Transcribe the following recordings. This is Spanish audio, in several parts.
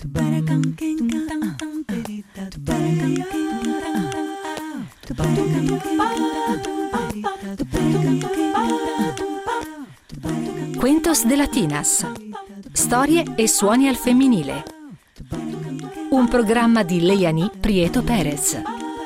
Cuentos de Latinas. Storie e suoni al femminile. Un programma di Leiani Prieto Perez.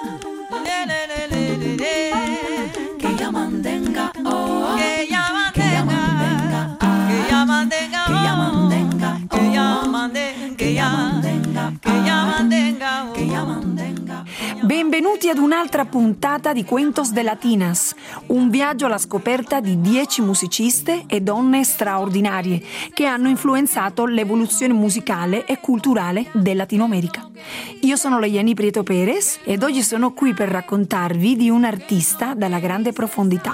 Benvenuti ad un'altra puntata di Cuentos de Latinas, un viaggio alla scoperta di 10 musiciste e donne straordinarie che hanno influenzato l'evoluzione musicale e culturale del Latino America. Io sono Leiani Prieto Perez ed oggi sono qui per raccontarvi di un artista dalla grande profondità.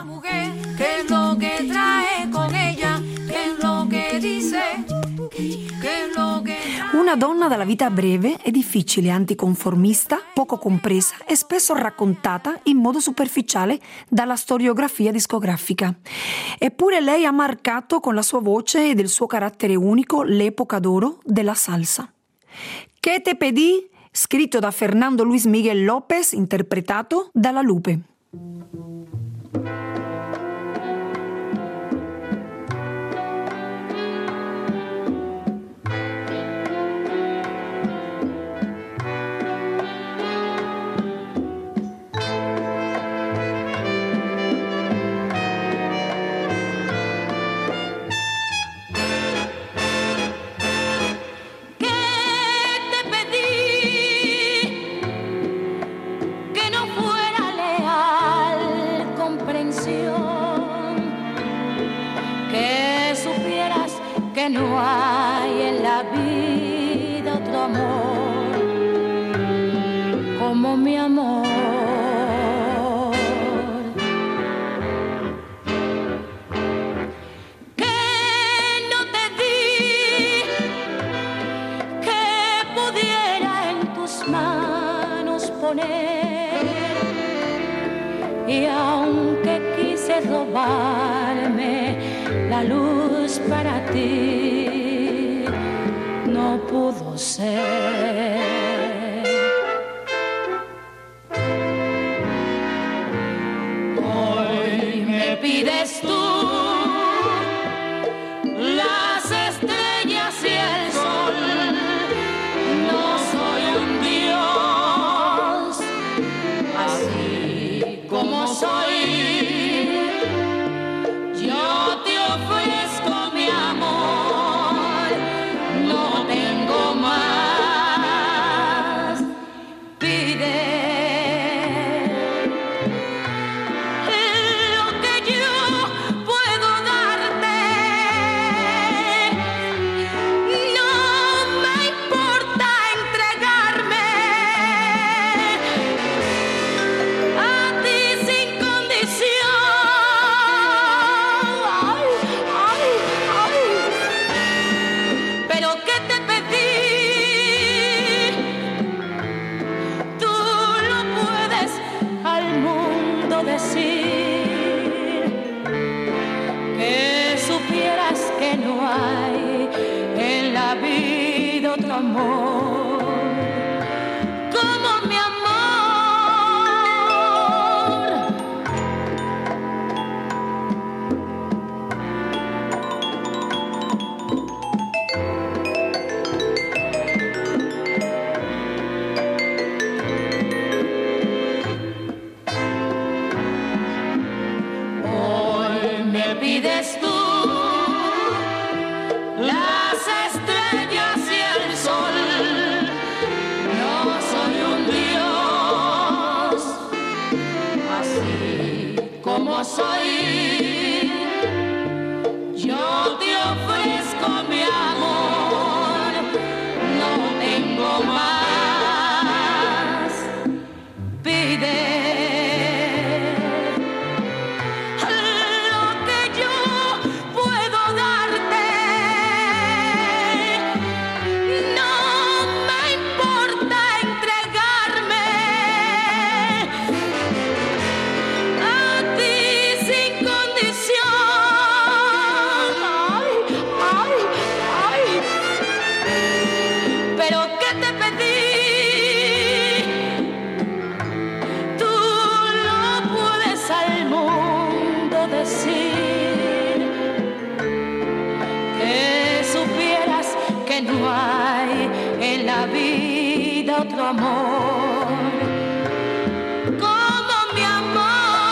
Una donna dalla vita breve e difficile, anticonformista, poco compresa e spesso raccontata in modo superficiale dalla storiografia discografica. Eppure lei ha marcato con la sua voce e del suo carattere unico l'epoca d'oro della salsa. Que te pedí, scritto da Fernando Luis Miguel López, interpretato dalla Lupe. Que no hay en la vida otro amor como mi amor. Que no te di, que pudiera en tus manos poner, y aunque quise robarme la luz para ti, no pudo ser. Hoy me pides tú las estrellas y el sol. No soy un dios, así como soy. Amor, como mi hoy me pides tú las estrellas y el sol. hay en la vida otro amor como mi amor.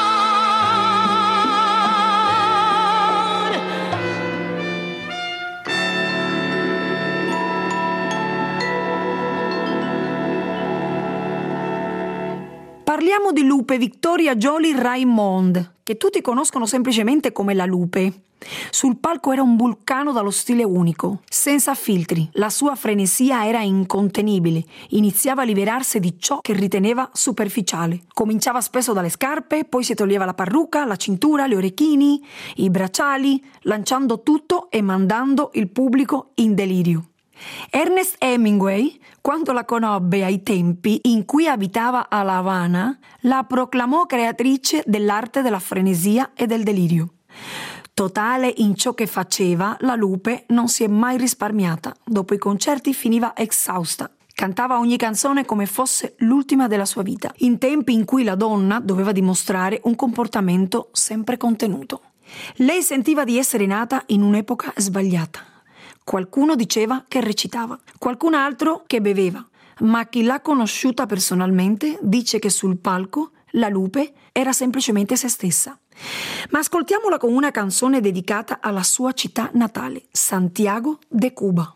Parliamo di Lupe Victoria Jolie Raymond, che tutti conoscono semplicemente come la Lupe. Sul palco era un vulcano dallo stile unico, senza filtri. La sua frenesia era incontenibile. Iniziava a liberarsi di ciò che riteneva superficiale. Cominciava spesso dalle scarpe, poi si toglieva la parrucca, la cintura, gli orecchini, i bracciali, lanciando tutto e mandando il pubblico in delirio. Ernest Hemingway, quando la conobbe ai tempi in cui abitava a La Habana, la proclamò creatrice dell'arte della frenesia e del delirio. Totale in ciò che faceva, la Lupe non si è mai risparmiata. Dopo i concerti finiva esausta. Cantava ogni canzone come fosse l'ultima della sua vita, in tempi in cui la donna doveva dimostrare un comportamento sempre contenuto. Lei sentiva di essere nata in un'epoca sbagliata. Qualcuno diceva che recitava, qualcun altro che beveva, ma chi l'ha conosciuta personalmente dice che sul palco la Lupe era semplicemente se stessa. Ma ascoltiamola con una canzone dedicata alla sua città natale, Santiago de Cuba.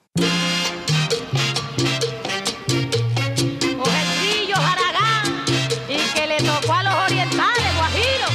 Ojetillo, Haragán, y que le tocó a los orientales, guajiros.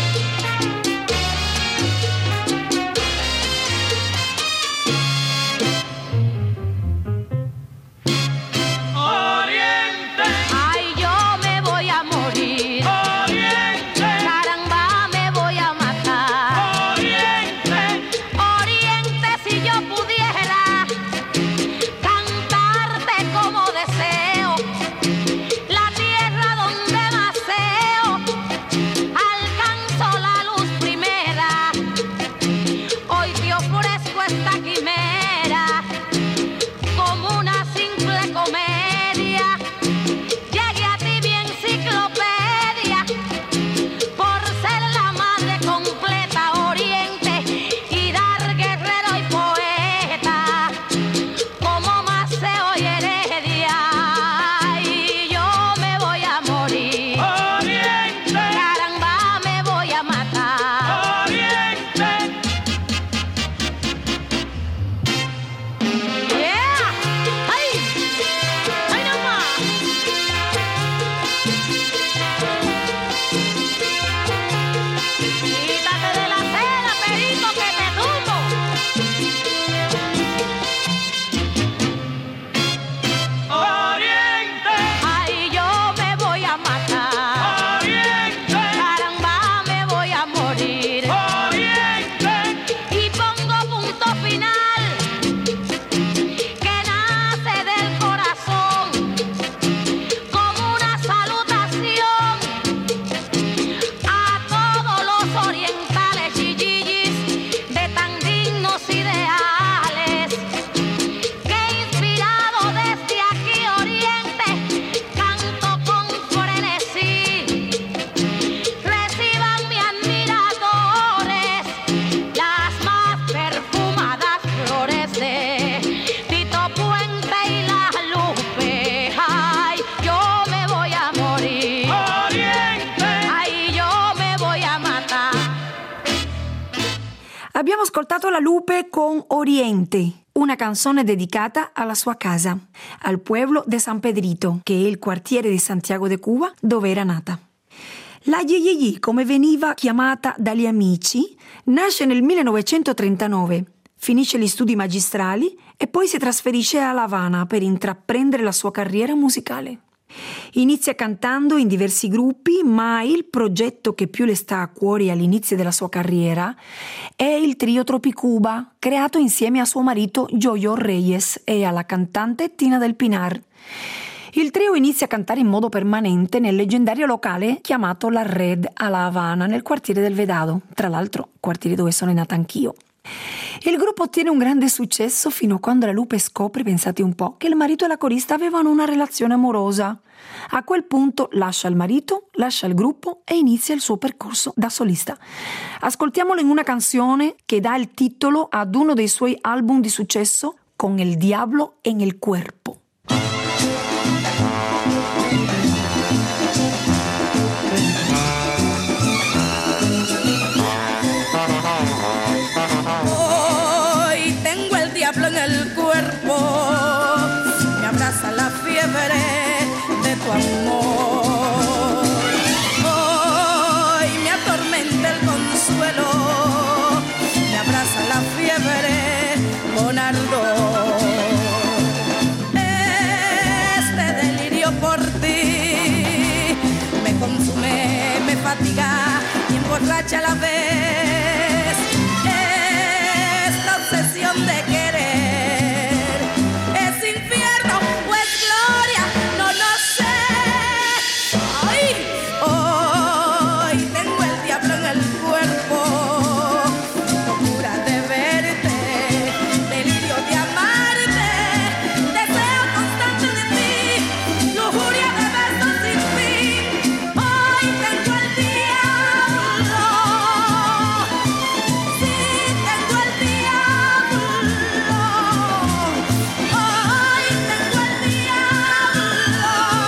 Oriente. Ay, yo me voy a morir. Oriente. Caramba, me voy a matar. Oriente. Oriente, si yo pudiera cantarte como deseo, la tierra donde maceo, alcanzo la luz primera. Hoy te ofrezco esta quimera como una simple comedia. Llegue a ti mi enciclopedia por ser la madre completa, Oriente, y dar guerrero y poeta como Maceo y Heredia. Y yo me voy a morir. Oriente. Caramba, me voy a matar. Oriente. Yeah. ¡Ay! ¡Ay, no más! Quítate de la cera, perito, que te tumbo. Oriente. Ay, yo me voy a matar. Oriente. Caramba, me voy a morir. Oriente. Y pongo punto final que nace del corazón como una salutación a todos los orientales yiyiyis de tan dignos ideales, que inspirado desde aquí Oriente canto con frenesí. Reciban mis admiradores las más perfumadas flores de Tito Puente y la Lupe. Ay, yo me voy a morir. Oriente. Ay, yo me voy a matar. Abbiamo ascoltato la Lupe con Oriente, una canzone dedicata alla sua casa, al pueblo de San Pedrito, che è il quartiere di Santiago de Cuba dove era nata. La Yeyeye, come veniva chiamata dagli amici, nasce nel 1939, finisce gli studi magistrali e poi si trasferisce a La Habana per intraprendere la sua carriera musicale. Inizia cantando in diversi gruppi, ma il progetto che più le sta a cuore all'inizio della sua carriera è il trio Tropicuba, creato insieme a suo marito Yoyo Reyes e alla cantante Tina del Pinar. Il trio inizia a cantare in modo permanente nel leggendario locale chiamato La Red a La Habana, nel quartiere del Vedado, tra l'altro quartiere dove sono nata anch'io. Il gruppo ottiene un grande successo fino a quando la Lupe scopre, pensate un po', che il marito e la corista avevano una relazione amorosa. A quel punto lascia il marito, lascia il gruppo e inizia il suo percorso da solista. Ascoltiamolo in una canzone che dà il titolo ad uno dei suoi album di successo, Con el diablo en el cuerpo. castiga y emborracha a la vez. Esta obsesión de querer es infierno o es gloria, no lo sé. Ay, hoy tengo el diablo en el cuerpo, locura de verte, delirio de amarte, deseo constante de ti, lujuria de besos sin fin. Hoy tengo el diablo, sí tengo el diablo, hoy tengo el diablo.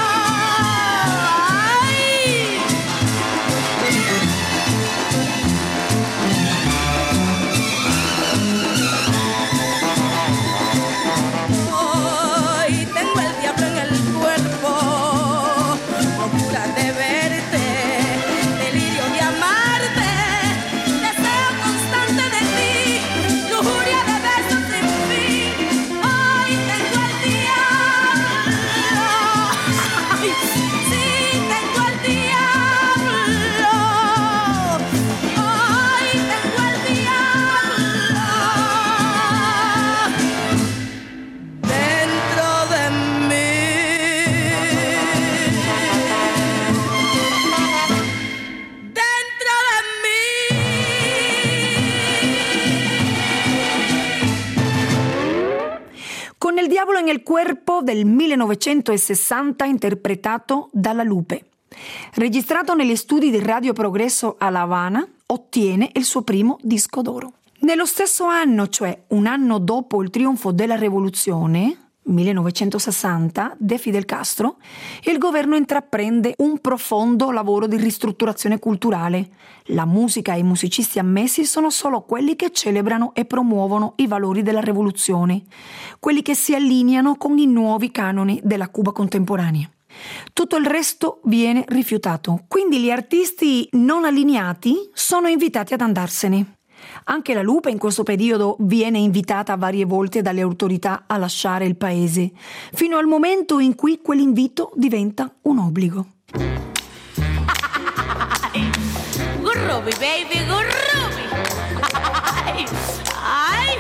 Hoy tengo el diablo en el cuerpo, locura de verte, delirio de amarte, deseo constante de ti, lujuria de besos sin fin. Hoy tengo el diablo, ay, sí tengo el diablo, hoy tengo el diablo dentro de mí, dentro de mí. Con il diavolo in el cuerpo del 1960 interpretato dalla Lupe. Registrato negli studi di Radio Progresso a La Habana, ottiene il suo primo disco d'oro. Nello stesso anno, cioè un anno dopo il trionfo della rivoluzione, 1960, de Fidel Castro, il governo intraprende un profondo lavoro di ristrutturazione culturale. La musica e i musicisti ammessi sono solo quelli che celebrano e promuovono i valori della rivoluzione, quelli che si allineano con i nuovi canoni della Cuba contemporanea. Tutto il resto viene rifiutato, quindi gli artisti non allineati sono invitati ad andarsene. Anche la Lupe in questo periodo viene invitata varie volte dalle autorità a lasciare il paese, fino al momento in cui quell'invito diventa un obbligo. Gurrubi, baby, gurrubi. Ay.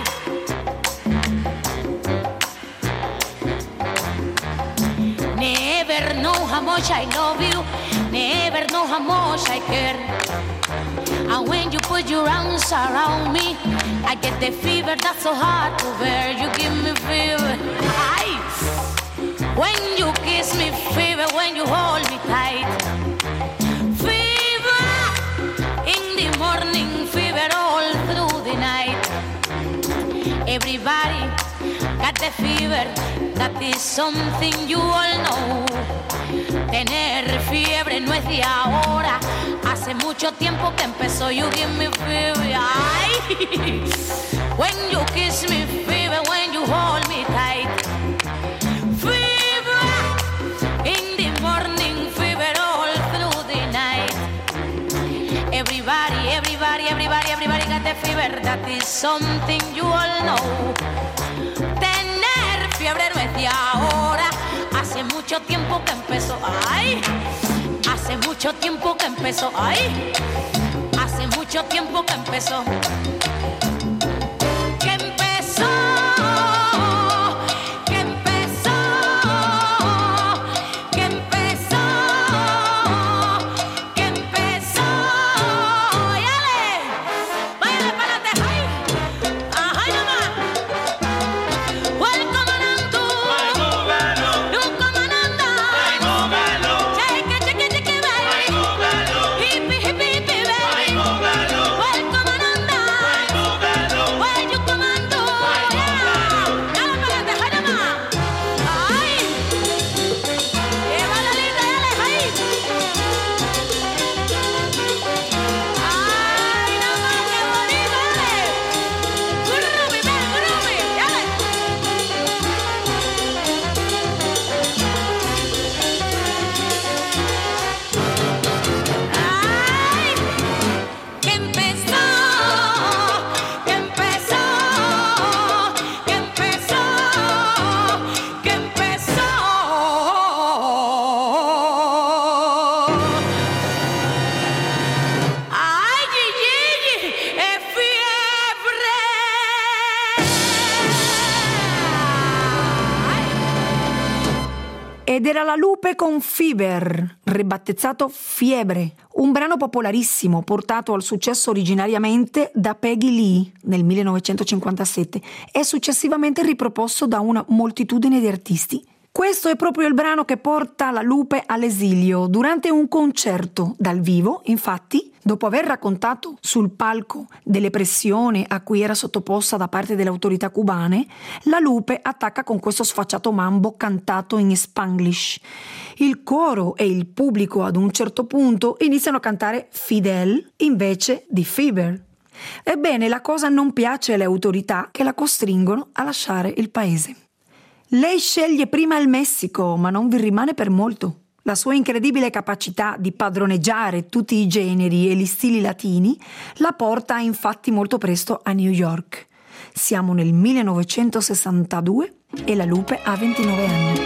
Never know how much I love you, never know how much I care. And when you put your arms around me, I get the fever that's so hard to bear. You give me fever, aye. When you kiss me, fever. When you hold me tight, fever. In the morning, fever all through the night. Everybody got the fever, that is something you all know. Tener fiebre no es de ahora, hace mucho tiempo que empezó. You give me fever, ay. When you kiss me, fever. When you hold me tight, fever. In the morning, fever all through the night. Everybody, everybody, everybody, everybody got the fever, that is something you all know. Tener fiebre no es de ahora, hace mucho tiempo que empezó, ay. Hace mucho tiempo que empezó, ay. Hace mucho tiempo que empezó. Que empezó. Que empezó. Que empezó. Que empezó. ¡Yale! ¡Váyale para adelante! ¡Ay! ¡Ajá, nomás! ¡Welcome anando! ¡Ay, móvelo! ¡Welcome anando! ¡Ay, móvelo! ¡Cheque, cheque, cheque, baby! ¡Ay, móvelo! ¡Hippie, hippie, hippie, baby! ¡Ay, móvelo! ¡Welcome anando! ¡Ay, móvelo! Ed era La Lupe con Fever, ribattezzato Fiebre, un brano popolarissimo portato al successo originariamente da Peggy Lee nel 1957 e successivamente riproposto da una moltitudine di artisti. Questo è proprio il brano che porta La Lupe all'esilio. Durante un concerto dal vivo, infatti, dopo aver raccontato sul palco delle pressioni a cui era sottoposta da parte delle autorità cubane, La Lupe attacca con questo sfacciato mambo cantato in Spanglish. Il coro e il pubblico ad un certo punto iniziano a cantare Fidel invece di Fever. Ebbene, la cosa non piace alle autorità che la costringono a lasciare il paese. Lei sceglie prima il Messico, ma non vi rimane per molto. La sua incredibile capacità di padroneggiare tutti i generi e gli stili latini la porta infatti molto presto a New York. Siamo nel 1962 e La Lupe ha 29 anni.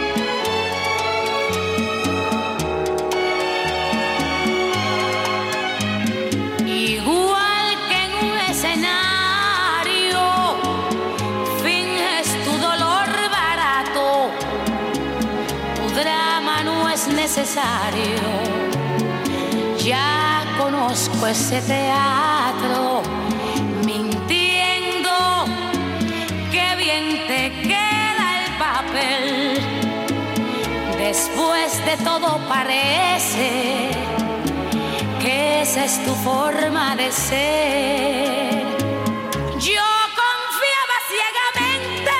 Necesario. Ya conozco ese teatro, mintiendo, qué bien te queda el papel. Después de todo parece que esa es tu forma de ser. Yo confiaba ciegamente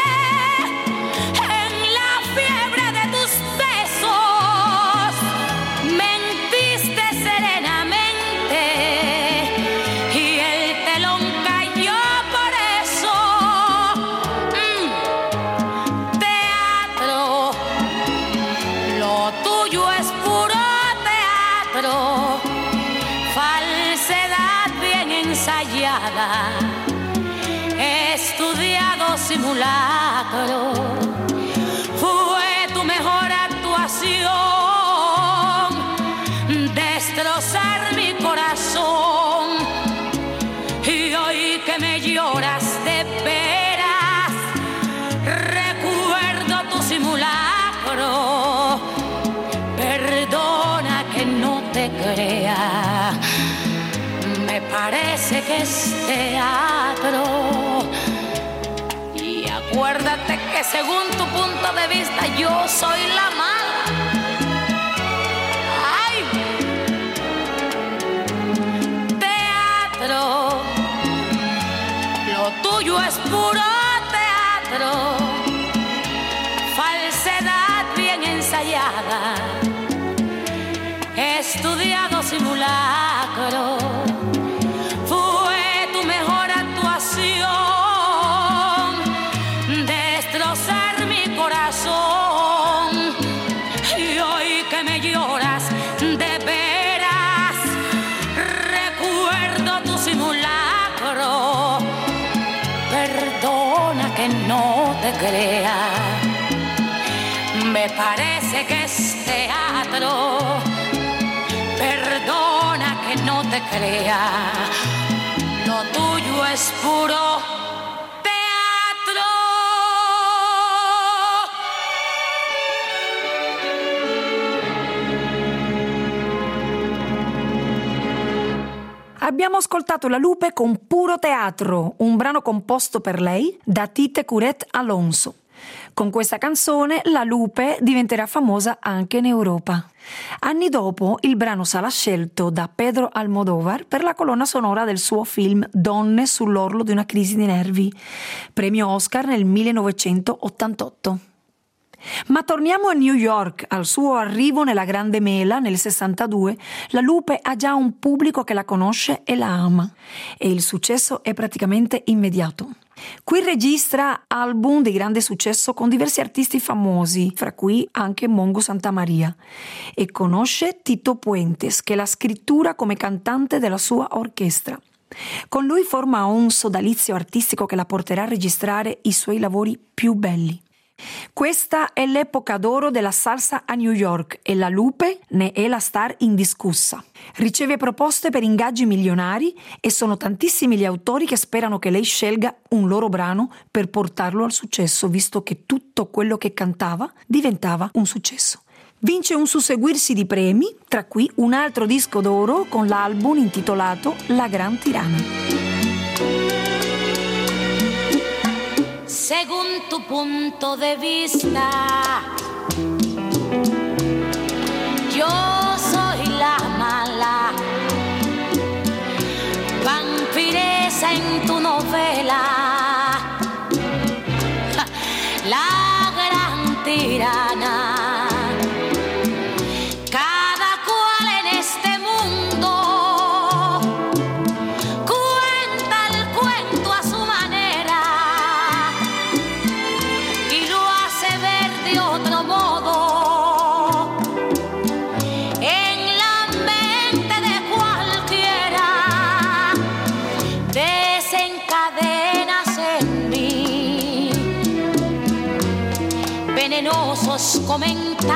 en la fiebre de tus besos, mentiste serenamente y el telón cayó por eso. Teatro, lo tuyo es puro teatro, falsedad bien ensayada, estudiado simulacro. Fue tu mejor actuación, destrozar mi corazón. Y hoy que me lloras de veras, recuerdo tu simulacro. Perdona que no te crea, me parece que es teatro. Y acuérdate que según tu punto de vista yo soy la mala. ¡Ay! Teatro, lo tuyo es puro teatro, falsedad bien ensayada, estudiado simulacro. Fue tu mejor actuación, destrozar mi corazón. Y hoy que me lloras de veras, recuerdo tu simulacro. Perdona que no te crea, me parece que es teatro. Perdona que no te crea, lo tuyo es puro teatro. Abbiamo ascoltato La Lupe con Puro Teatro, un brano composto per lei da Tite Curet Alonso. Con questa canzone La Lupe diventerà famosa anche in Europa. Anni dopo il brano sarà scelto da Pedro Almodóvar per la colonna sonora del suo film Donne sull'orlo di una crisi di nervi, premio Oscar nel 1988. Ma torniamo a New York. Al suo arrivo nella Grande Mela nel 62, La Lupe ha già un pubblico che la conosce e la ama, e il successo è praticamente immediato. Qui registra album di grande successo con diversi artisti famosi, fra cui anche Mongo Santamaria, e conosce Tito Puentes, che la scrittura come cantante della sua orchestra. Con lui forma un sodalizio artistico che la porterà a registrare i suoi lavori più belli. Questa è l'epoca d'oro della salsa a New York e La Lupe ne è la star indiscussa. Riceve proposte per ingaggi milionari e sono tantissimi gli autori che sperano che lei scelga un loro brano per portarlo al successo, visto che tutto quello che cantava diventava un successo. Vince un susseguirsi di premi, tra cui un altro disco d'oro con l'album intitolato La Gran Tirana. Según tu punto de vista, yo soy la mala, vampiresa en tu novela, la gran tirana. Comentarios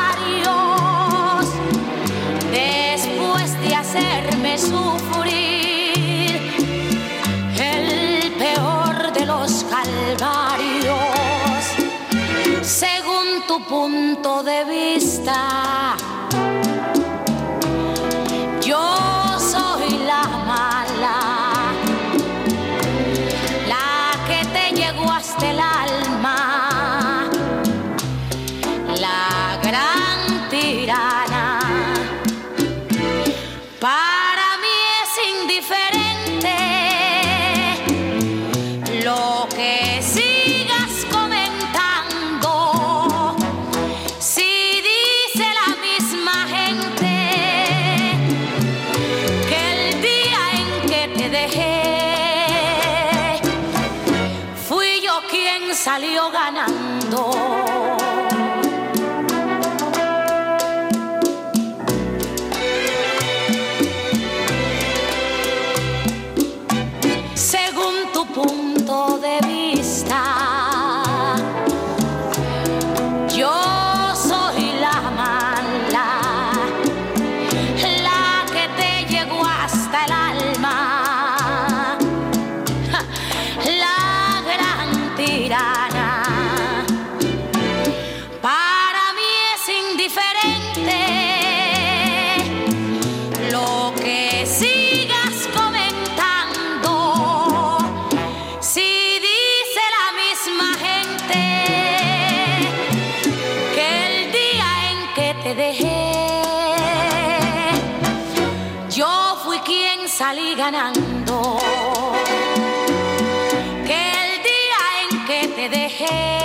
después de hacerme sufrir el peor de los calvarios. Según tu punto de vista, yo soy la mala, la que te llegó hasta el alma. La gran tirana. Para mí es indiferente lo que sigas comentando. Si dice la misma gente que el día en que te dejé fui yo quien salió ganando. Punto de vista, yo soy la mala, la que te llegó hasta el alma, la gran tirana. Para mí es indiferente lo que sigas comentando. Yo fui quien salí ganando, que el día en que te dejé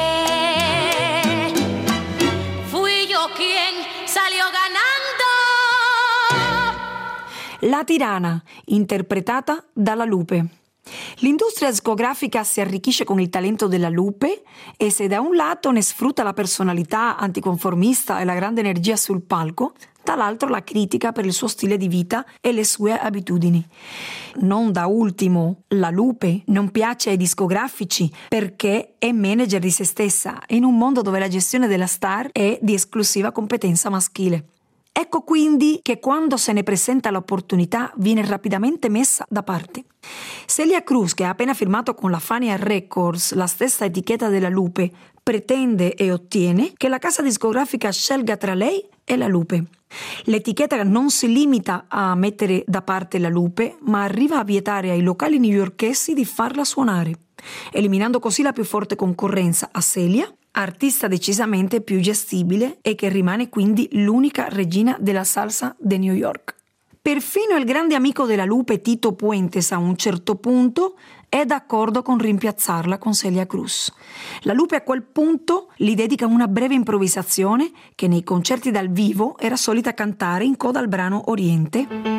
fui yo quien salió ganando. La Tirana, interpretata dalla Lupe. L'industria discografica si arricchisce con il talento della Lupe e se da un lato ne sfrutta la personalità anticonformista e la grande energia sul palco, dall'altro la critica per il suo stile di vita e le sue abitudini. Non da ultimo, la Lupe non piace ai discografici perché è manager di se stessa in un mondo dove la gestione della star è di esclusiva competenza maschile. Ecco quindi che quando se ne presenta l'opportunità viene rapidamente messa da parte. Celia Cruz, che ha appena firmato con la Fania Records, la stessa etichetta della Lupe, pretende e ottiene che la casa discografica scelga tra lei e la Lupe. L'etichetta non si limita a mettere da parte la Lupe, ma arriva a vietare ai locali newyorkesi di farla suonare, eliminando così la più forte concorrenza a Celia, artista decisamente più gestibile e che rimane quindi l'unica regina della salsa di New York. Perfino il grande amico della Lupe, Tito Puentes, a un certo punto è d'accordo con rimpiazzarla con Celia Cruz. La Lupe a quel punto gli dedica una breve improvvisazione che nei concerti dal vivo era solita cantare in coda al brano Oriente.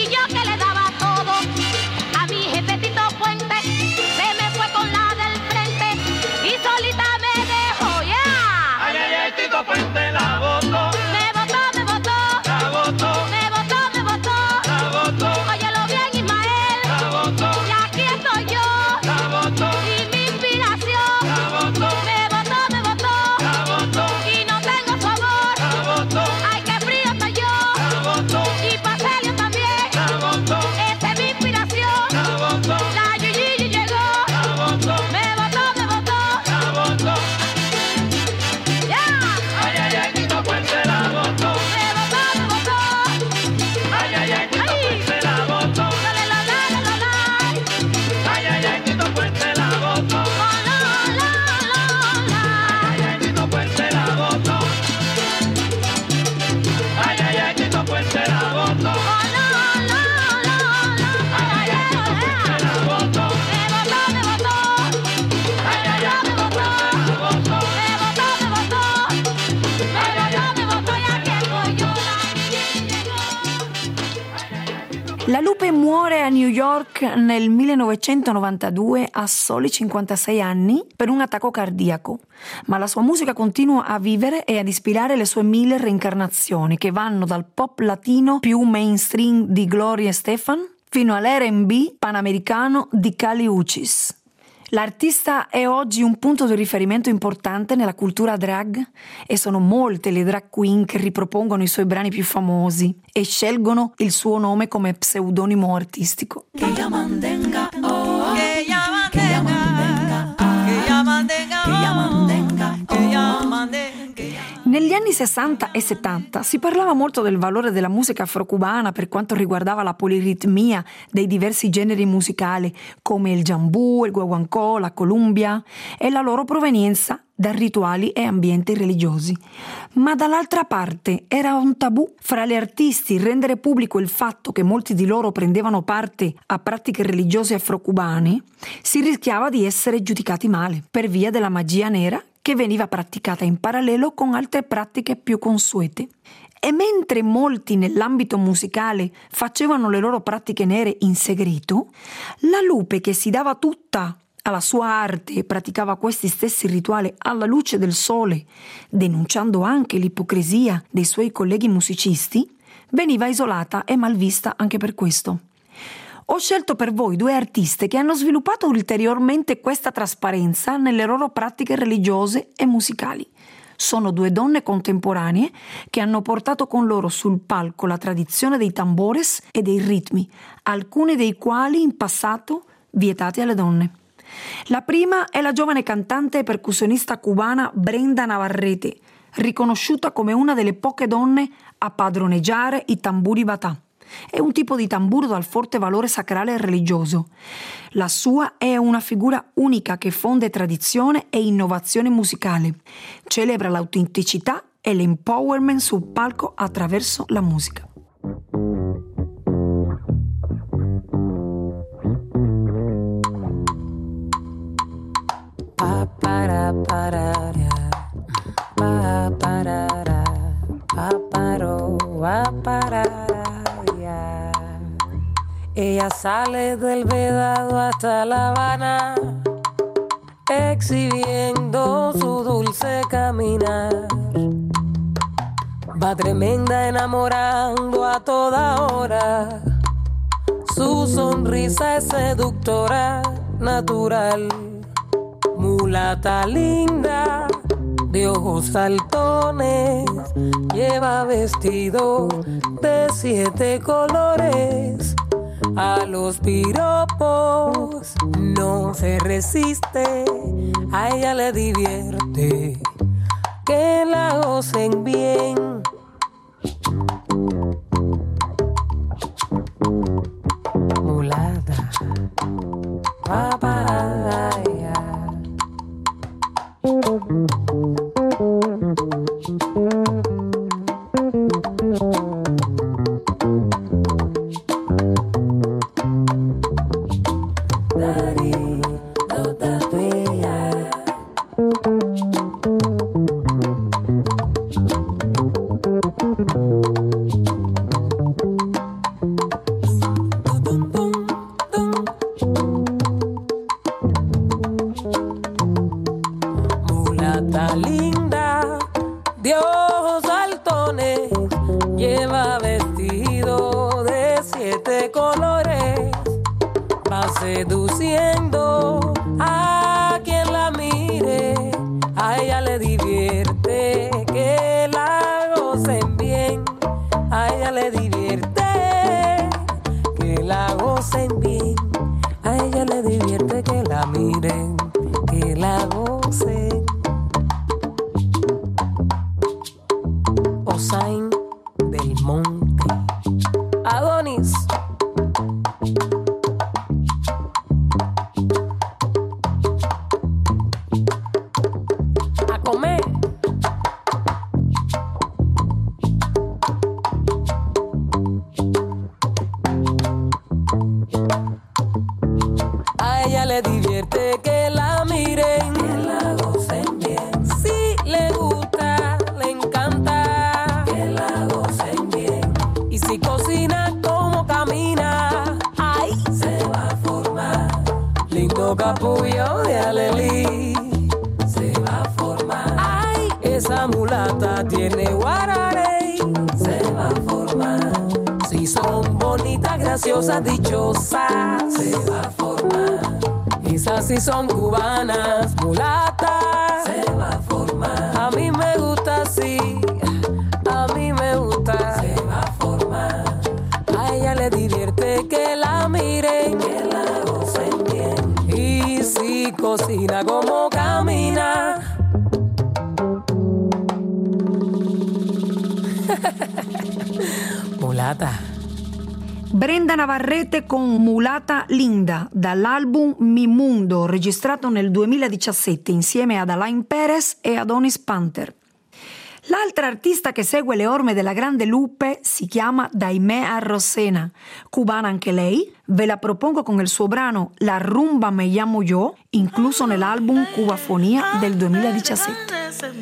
Se me fue con la del frente. La Lupe muore a New York nel 1992 a soli 56 anni per un attacco cardiaco, ma la sua musica continua a vivere e ad ispirare le sue 1000 reincarnazioni che vanno dal pop latino più mainstream di Gloria Estefan fino all'R&B panamericano di Kali Uchis. L'artista è oggi un punto di riferimento importante nella cultura drag e sono molte le drag queen che ripropongono i suoi brani più famosi e scelgono il suo nome come pseudonimo artistico. Negli anni 60 e 70 si parlava molto del valore della musica afrocubana per quanto riguardava la poliritmia dei diversi generi musicali come il jambù, il guaguancó, la columbia e la loro provenienza da rituali e ambienti religiosi. Ma dall'altra parte era un tabù fra gli artisti rendere pubblico il fatto che molti di loro prendevano parte a pratiche religiose afrocubane, si rischiava di essere giudicati male per via della magia nera che veniva praticata in parallelo con altre pratiche più consuete. E mentre molti nell'ambito musicale facevano le loro pratiche nere in segreto, la Lupe, che si dava tutta alla sua arte e praticava questi stessi rituali alla luce del sole, denunciando anche l'ipocrisia dei suoi colleghi musicisti, veniva isolata e malvista anche per questo. Ho scelto per voi 2 artiste che hanno sviluppato ulteriormente questa trasparenza nelle loro pratiche religiose e musicali. Sono 2 donne contemporanee che hanno portato con loro sul palco la tradizione dei tambores e dei ritmi, alcuni dei quali in passato vietati alle donne. La prima è la giovane cantante e percussionista cubana Brenda Navarrete, riconosciuta come una delle poche donne a padroneggiare i tamburi batà. È un tipo di tamburo dal forte valore sacrale e religioso. La sua è una figura unica che fonde tradizione e innovazione musicale. Celebra l'autenticità e l'empowerment sul palco attraverso la musica. Ella sale del Vedado hasta La Habana, exhibiendo su dulce caminar. Va tremenda enamorando a toda hora, su sonrisa es seductora, natural. Mulata linda, de ojos saltones, lleva vestido de 7 colores. A los piropos no se resiste, a ella le divierte que la gocen bien. Mulata, papaya. Mulata linda, de ojos saltones, lleva vestido de 7 colores, va seduciendo a quien la mire, a ella le divierte que la gocen bien, a ella le divierte que la gocen bien, a ella le divierte que la miren, que la gocen. Osain del Monte, Adonis. A comer. A ella le divierte que la miren, que la gocen. esa mulata tiene guararey, se va a formar. Si son bonitas, graciosas, dichosas, se va a formar. Esas sí son cubanas, mulatas, se va a formar. A mí me gusta así, a mí me gusta, se va a formar. A ella le divierte que la miren, que la gocen bien. Y si cocina como camina. Mulata. Brenda Navarrete con Mulata Linda dall'album Mi Mundo, registrato nel 2017 insieme ad Alain Perez e Adonis Panther. L'altra artista che segue le orme della Grande Lupe si chiama Daimé Arrocena, cubana anche lei. Ve la propongo con il suo brano La Rumba Me Llamo Yo, incluso nell'album Cubafonia del 2017.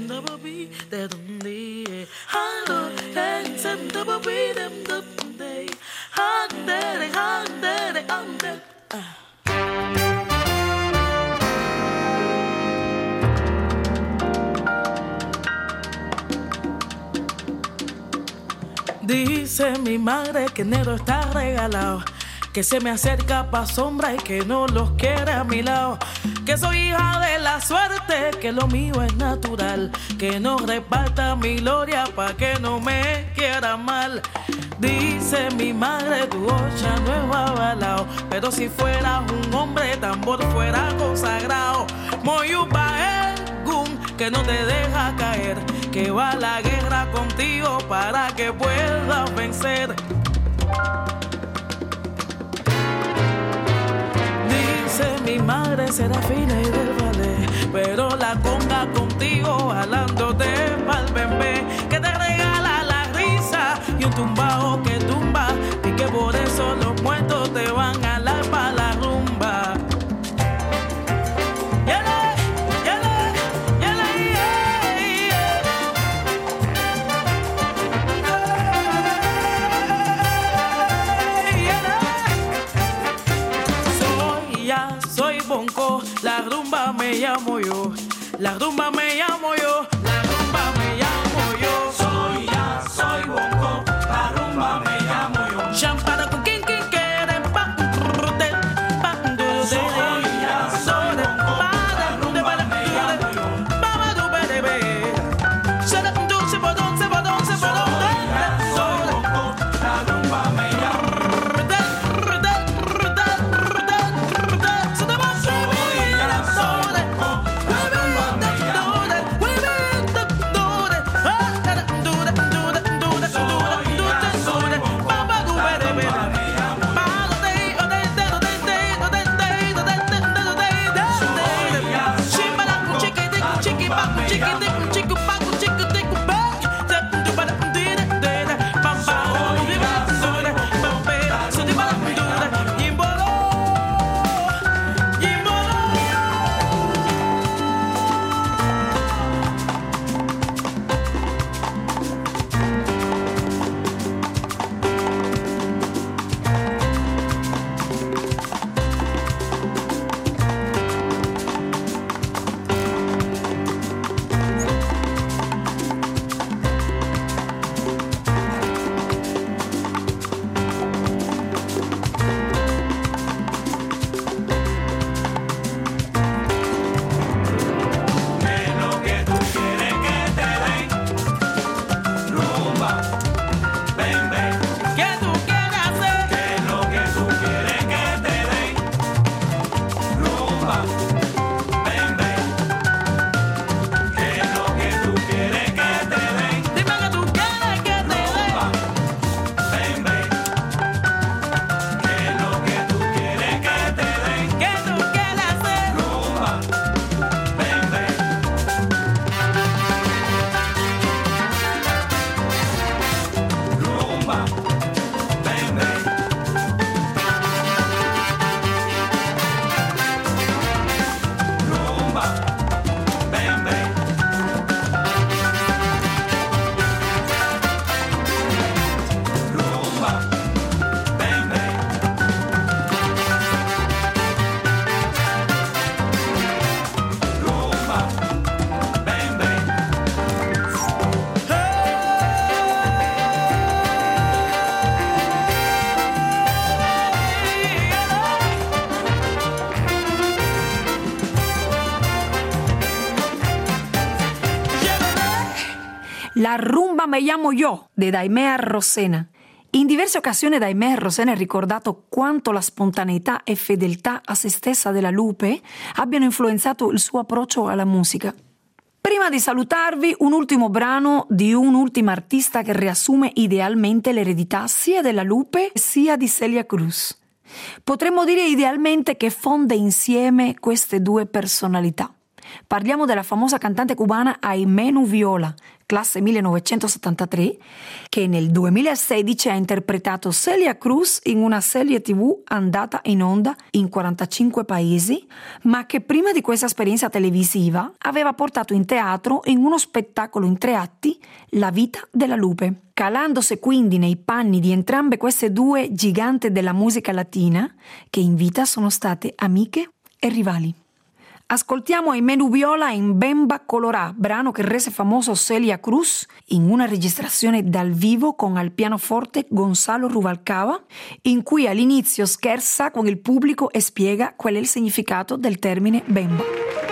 Dice mi madre que enero está regalado, que se me acerca pa' sombra y que no los quiere a mi lado, que soy hija de la suerte, que lo mío es natural, que no reparta mi gloria pa' que no me quiera mal. Dice mi madre, tu ocha no es avalao, pero si fueras un hombre tambor fuera consagrado. Moyupa Gun, que no te deja caer, que va a la guerra contigo para que puedas vencer. Dice mi madre, será fina y del ballet, pero la conga contigo jalándote pa'l bembé, que te regala la risa y un tumbao que tumba, y que por eso los muertos te van a dar pa' la rumba. La rumba me llamo yo, la rumba me llamo yo, la rumba me llamo yo. Soy ya, soy bongo, la rumba me llamo yo. Champara con quien quiere, pa, soy ya, soy bongo, la rumba me llamo yo. Mama du bebe, se la dulce bodón, se bodón, se bodón. Soy bongo, la rumba me llamo yo. La rumba me llamo io di Daimea Rossena. In diverse occasioni Daimea Rossena ha ricordato quanto la spontaneità e fedeltà a se stessa della Lupe abbiano influenzato il suo approccio alla musica. Prima di salutarvi, un ultimo brano di un'ultima artista che riassume idealmente l'eredità sia della Lupe sia di Celia Cruz. Potremmo dire idealmente che fonde insieme queste due personalità. Parliamo della famosa cantante cubana Aimee Nubiola, classe 1973, che nel 2016 ha interpretato Celia Cruz in una serie TV andata in onda in 45 paesi, ma che prima di questa esperienza televisiva aveva portato in teatro in uno spettacolo in 3 atti La vita della Lupe. Calandosi quindi nei panni di entrambe queste due giganti della musica latina, che in vita sono state amiche e rivali. Ascoltiamo Aimee Nubiola in Bemba Colorà, brano che rese famoso Celia Cruz in una registrazione dal vivo con al pianoforte Gonzalo Rubalcaba, in cui all'inizio scherza con il pubblico e spiega qual è il significato del termine bemba.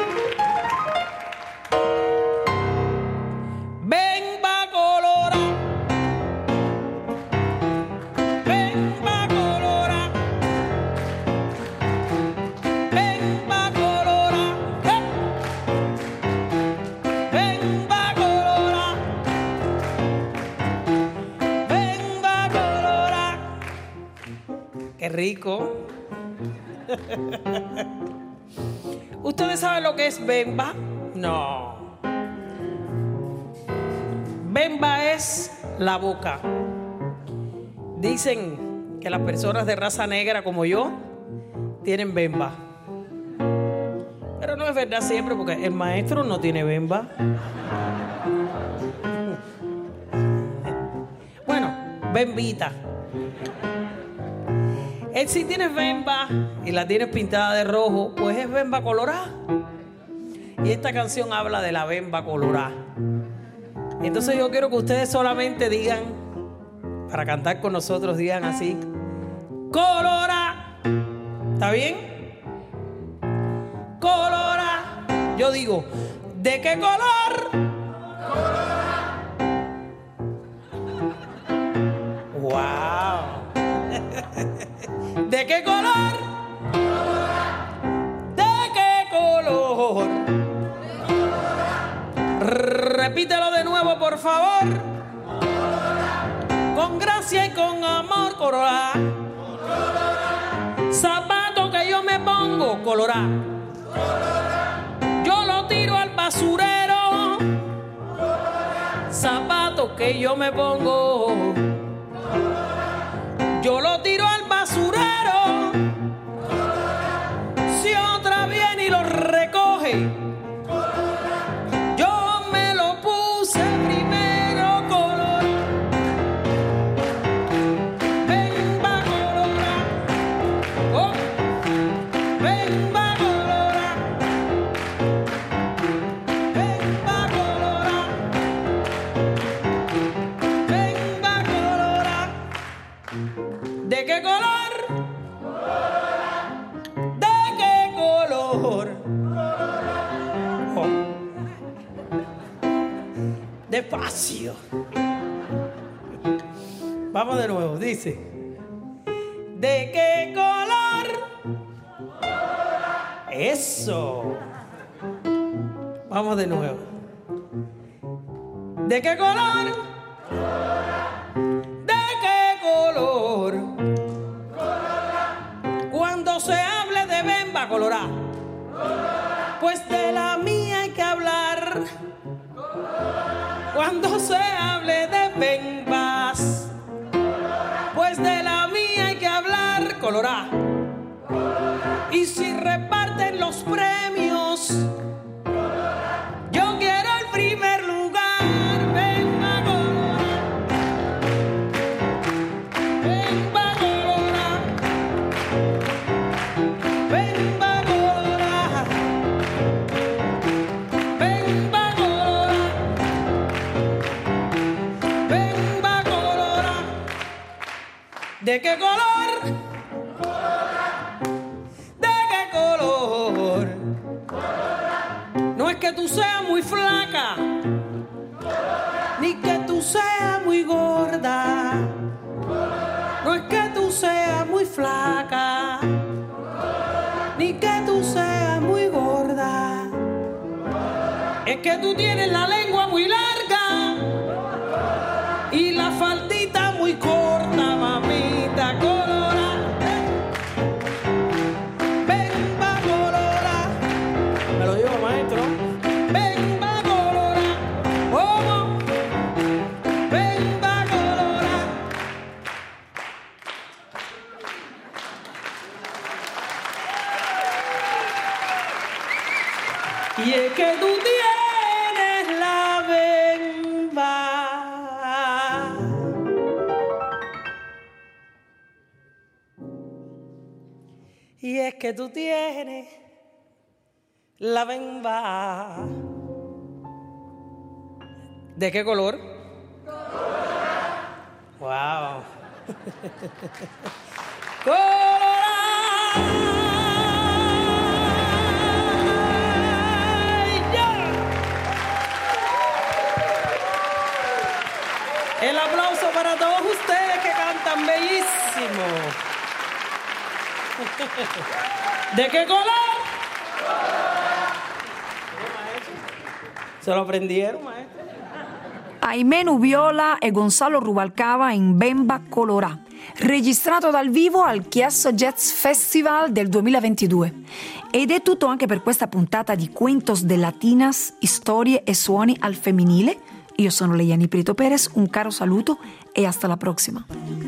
Qué rico. ¿Ustedes saben lo que es bemba? No. Bemba es la boca. Dicen que las personas de raza negra como yo tienen bemba. Pero no es verdad siempre, porque el maestro no tiene bemba. Bueno, bembita. Si tienes bemba y la tienes pintada de rojo, pues es bemba colorá. Y esta canción habla de la bemba colorá. Entonces yo quiero que ustedes solamente digan, para cantar con nosotros, digan así: colorá. ¿Está bien? Colorá. Yo digo, ¿de qué color? Colorá. Wow. ¿De qué color? ¿De qué color? Repítelo de nuevo, por favor. Con gracia y con amor, colorá. Zapato que yo me pongo, colorá. Yo lo tiro al basurero. Zapato que yo me pongo. Yo lo tiro al basurero. Si otra viene y lo recoge, yo me lo puse primero, color. Bemba colorá. Oh. Bemba colorá. Bemba colorá. Bemba colorá. ¿De qué color? ¿De qué color? Oh. Despacio. Vamos de nuevo, dice: ¿de qué color? Eso. Vamos de nuevo. ¿De qué color? ¿De qué color? Cuando se hable de bemba colorá, pues de la mía hay que hablar. Cuando se hable de bembas, pues de la mía hay que hablar, colorá. Y si reparten los premios, yo quiero el primer lugar. Bemba colorá. Bemba colorá. Bemba colorá. Bemba colorá. Bemba colorá. ¿De qué color? ¿De qué color? No es que tú seas muy flaca, ni seas muy gorda, no es que tú seas muy flaca, ni que tú seas muy gorda, es que tú tienes la lengua muy larga y la faldita muy corta, mamita colora. Bemba colora, me lo digo maestro. Bemba colora, oh, bemba colora. Y es que tú tienes la bemba. Y es que tú tienes la bemba. ¿De qué color? Wow. El aplauso para todos ustedes que cantan bellísimo. ¿De qué color? ¿Se lo aprendieron, maestro? Aimé Nubiola e Gonzalo Rubalcaba in Bemba Colorà, registrato dal vivo al Chiasso Jazz Festival del 2022. Ed è tutto anche per questa puntata di Cuentos de Latinas, storie e suoni al femminile. Io sono Leiani Prieto Perez, un caro saluto e hasta la prossima.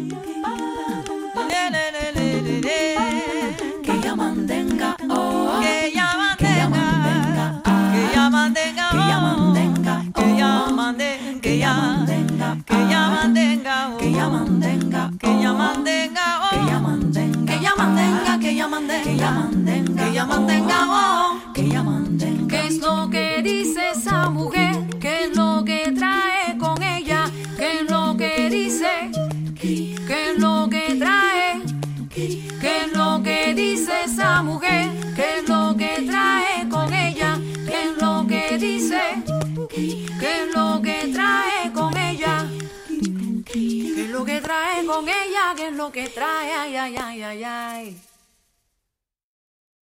Que ella mantenga, oh, que ella mantenga, que ella mantenga, que ella mantenga, que ella mantenga, que ella mantenga, que ella mantenga, que ella mantenga, que ella mantenga, que ella mantenga, que ella mantenga, que ella mantenga, que ella mantenga, que ella mantenga, que ella mantenga. ¿Qué es lo que dice esa mujer? ¿Qué es lo que trae con ella? ¿Qué es lo que dice? ¿Qué es lo que trae? ¿Qué es lo que dice esa mujer? ¿Qué es lo que trae con ella? ¿Qué es lo que dice? ¿Qué es lo que trae con ella? ¿Qué es lo que trae con ella? ¿Qué es lo que trae? Ay, ay, ay, ay, ay.